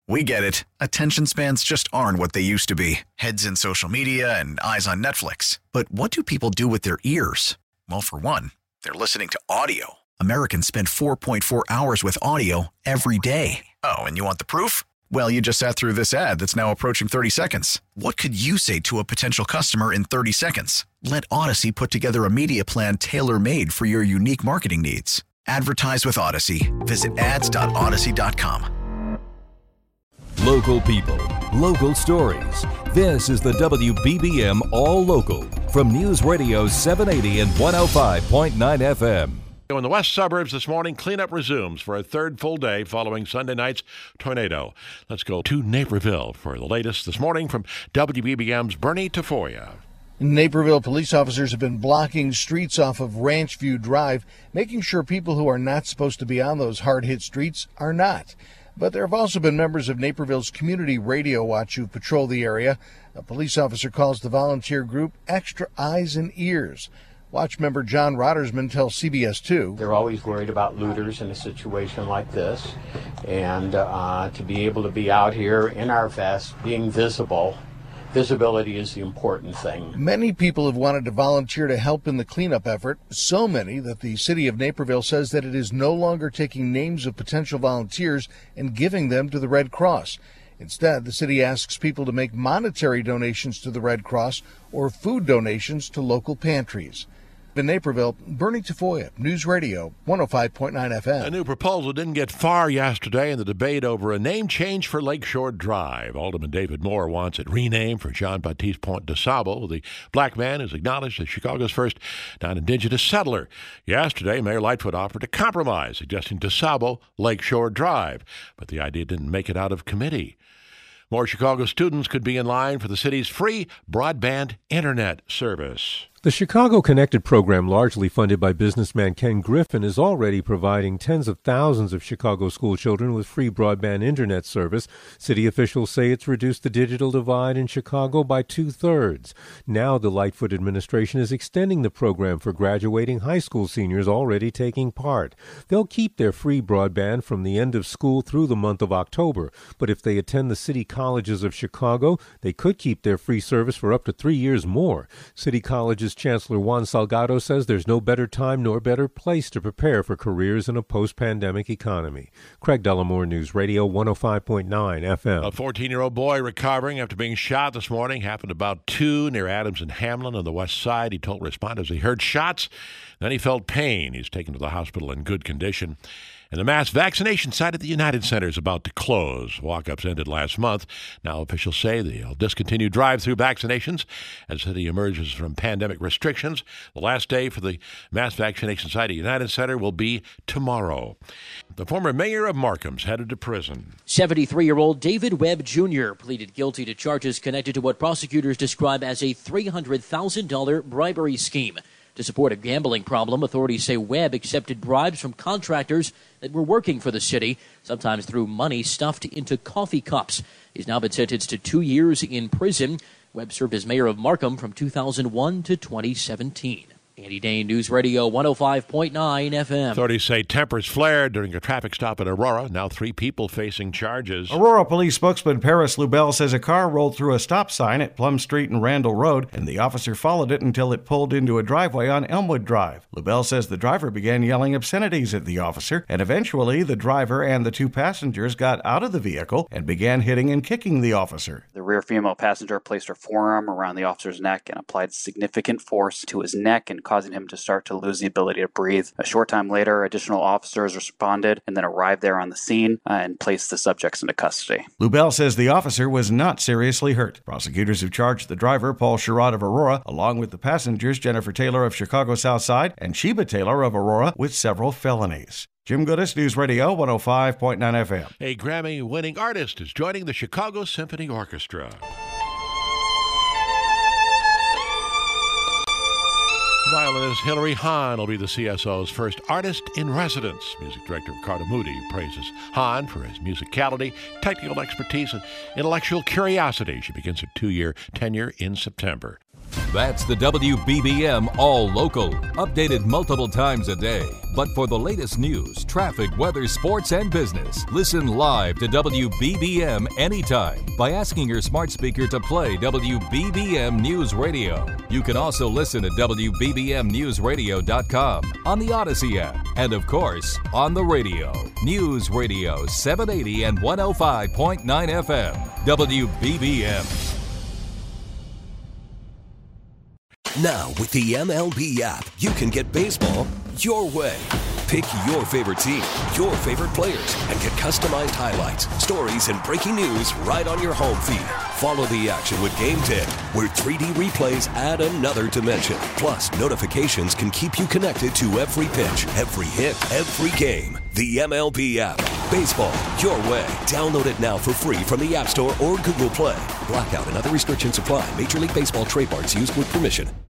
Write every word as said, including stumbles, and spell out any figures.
We get it. Attention spans just aren't what they used to be. Heads in social media and eyes on Netflix. But what do people do with their ears? Well, for one, they're listening to audio. Americans spend four point four hours with audio every day. Oh, and you want the proof? Well, you just sat through this ad that's now approaching thirty seconds. What could you say to a potential customer in thirty seconds? Let Odyssey put together a media plan tailor-made for your unique marketing needs. Advertise with Odyssey. Visit ads dot odyssey dot com. Local people, local stories. This is the W B B M All Local from News Radio seven eighty and one oh five point nine F M. In the west suburbs this morning, cleanup resumes for a third full day following Sunday night's tornado. Let's go to Naperville for the latest this morning from W B B M's Bernie Tafoya. Naperville police officers have been blocking streets off of Ranch View Drive, making sure people who are not supposed to be on those hard-hit streets are not. But there have also been members of Naperville's Community Radio Watch who patrol the area. A police officer calls the volunteer group Extra Eyes and Ears. Watch member John Roddersman tells C B S two. They're always worried about looters in a situation like this. And uh, to be able to be out here in our vest, being visible, visibility is the important thing. Many people have wanted to volunteer to help in the cleanup effort, so many that the city of Naperville says that it is no longer taking names of potential volunteers and giving them to the Red Cross. Instead, the city asks people to make monetary donations to the Red Cross or food donations to local pantries. In Naperville, Bernie Tafoya, News Radio one oh five point nine F M. A new proposal didn't get far yesterday in the debate over a name change for Lakeshore Drive. Alderman David Moore wants it renamed for Jean-Baptiste Point de Sable, the black man who's acknowledged as Chicago's first non-indigenous settler. Yesterday, Mayor Lightfoot offered a compromise, suggesting de Sable Lakeshore Drive, but the idea didn't make it out of committee. More Chicago students could be in line for the city's free broadband internet service. The Chicago Connected program, largely funded by businessman Ken Griffin, is already providing tens of thousands of Chicago school children with free broadband internet service. City officials say it's reduced the digital divide in Chicago by two-thirds. Now the Lightfoot administration is extending the program for graduating high school seniors already taking part. They'll keep their free broadband from the end of school through the month of October, but if they attend the city colleges of Chicago, they could keep their free service for up to three years more. City colleges Chancellor Juan Salgado says there's no better time nor better place to prepare for careers in a post-pandemic economy. Craig Dellamore, News Radio one oh five point nine F M. A fourteen-year-old boy recovering after being shot this morning happened about two near Adams and Hamlin on the west side. He told responders he heard shots, then he felt pain. He's taken to the hospital in good condition. And the mass vaccination site at the United Center is about to close. Walk-ups ended last month. Now officials say they'll discontinue drive-through vaccinations as the city emerges from pandemic restrictions. The last day for the mass vaccination site at United Center will be tomorrow. The former mayor of Markham's headed to prison. seventy-three-year-old David Webb Junior pleaded guilty to charges connected to what prosecutors describe as a three hundred thousand dollars bribery scheme. To support a gambling problem, authorities say Webb accepted bribes from contractors that were working for the city, sometimes through money stuffed into coffee cups. He's now been sentenced to two years in prison. Webb served as mayor of Markham from two thousand one to twenty seventeen. Andy Dane, News Radio one oh five point nine F M. Authorities say tempers flared during a traffic stop in Aurora. Now three people facing charges. Aurora Police spokesman Paris Lubell says a car rolled through a stop sign at Plum Street and Randall Road, and the officer followed it until it pulled into a driveway on Elmwood Drive. Lubell says the driver began yelling obscenities at the officer, and eventually the driver and the two passengers got out of the vehicle and began hitting and kicking the officer. The rear female passenger placed her forearm around the officer's neck and applied significant force to his neck and causing him to start to lose the ability to breathe. A short time later, additional officers responded and then arrived there on the scene uh, and placed the subjects into custody. Lubell says the officer was not seriously hurt. Prosecutors have charged the driver, Paul Sherrod of Aurora, along with the passengers, Jennifer Taylor of Chicago South Side and Sheba Taylor of Aurora, with several felonies. Jim Goodis, News Radio one oh five point nine F M. A Grammy-winning artist is joining the Chicago Symphony Orchestra. Violinist Hilary Hahn will be the C S O's first artist in residence. Music director Ricardo Moody praises Hahn for his musicality, technical expertise, and intellectual curiosity. She begins her two-year tenure in September. That's the W B B M All Local, updated multiple times a day. But for the latest news, traffic, weather, sports, and business, listen live to W B B M anytime by asking your smart speaker to play W B B M News Radio. You can also listen at W B B M news radio dot com, on the Odyssey app, and of course, on the radio. News Radio seven eighty and one oh five point nine F M, W B B M. Now, with the M L B app, you can get baseball your way. Pick your favorite team, your favorite players, and get customized highlights, stories, and breaking news right on your home feed. Follow the action with Game ten, where three D replays add another dimension. Plus, notifications can keep you connected to every pitch, every hit, every game. The M L B app. Baseball your way. Download it now for free from the App Store or Google Play. Blackout and other restrictions apply. Major League Baseball trademarks used with permission.